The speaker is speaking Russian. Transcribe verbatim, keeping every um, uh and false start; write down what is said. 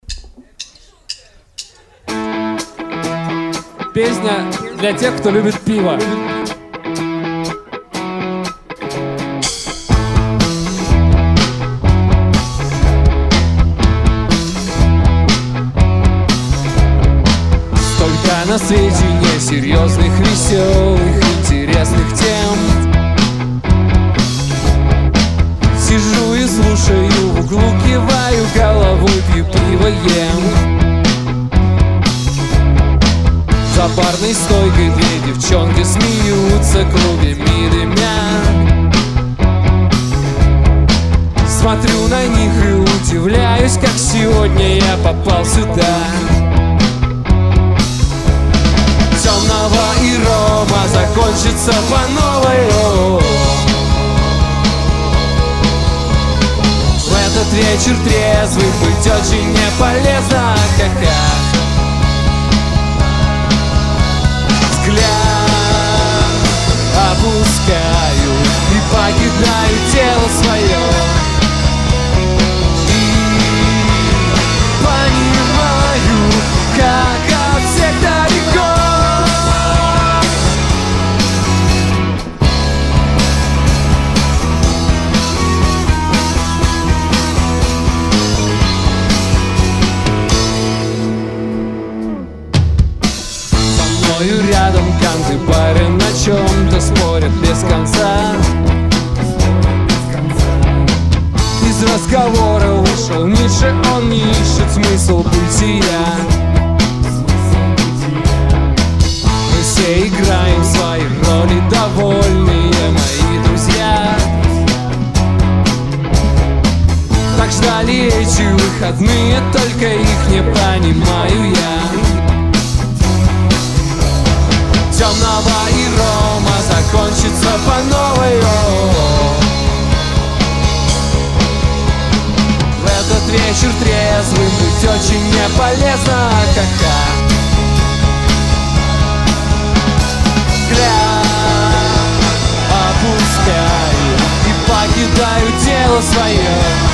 Песня для тех, кто любит пиво. Столько на свете несерьезных, веселых, интересных тем. Сижу и слушаю, в углу киваю головой, пью пиво, ем. За барной стойкой две девчонки смеются, кругами дымя. Смотрю на них и удивляюсь, как сегодня я попал сюда. Темного и рома закончится по новой. В этот вечер трезвый быть очень не полезно, ха-ха. Опускаю и покидаю тело свое. И понимаю, как от всех далеко. Со мною рядом канты пары на чем-то спорят без конца. Из разговора вышел Ницше, он не ищет смысл бытия. Мы все играем в свои роли, довольные мои друзья. Так ждали эти выходные, только их не понимаю я. Темного и рома закончится по новой. В этот вечер трезвым быть очень не полезно, ха-ха. Гля, опускаю и покидаю тело свое.